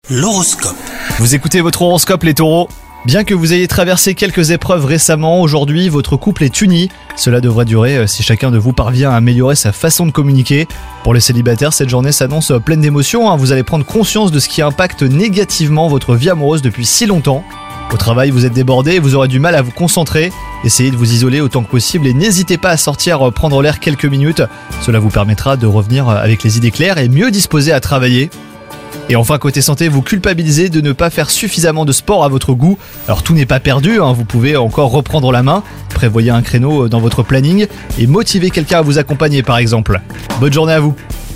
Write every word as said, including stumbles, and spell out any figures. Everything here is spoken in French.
L'horoscope. Vous écoutez votre horoscope les taureaux. Bien que vous ayez traversé quelques épreuves récemment, aujourd'hui votre couple est uni. Cela devrait durer si chacun de vous parvient à améliorer sa façon de communiquer. Pour les célibataires, cette journée s'annonce pleine d'émotions. Vous allez prendre conscience de ce qui impacte négativement votre vie amoureuse depuis si longtemps. Au travail, vous êtes débordé et vous aurez du mal à vous concentrer. Essayez de vous isoler autant que possible et n'hésitez pas à sortir prendre l'air quelques minutes. Cela vous permettra de revenir avec les idées claires et mieux disposé à travailler. Et enfin, côté santé, vous culpabilisez de ne pas faire suffisamment de sport à votre goût. Alors tout n'est pas perdu, hein, vous pouvez encore reprendre la main. Prévoyez un créneau dans votre planning et motivez quelqu'un à vous accompagner par exemple. Bonne journée à vous.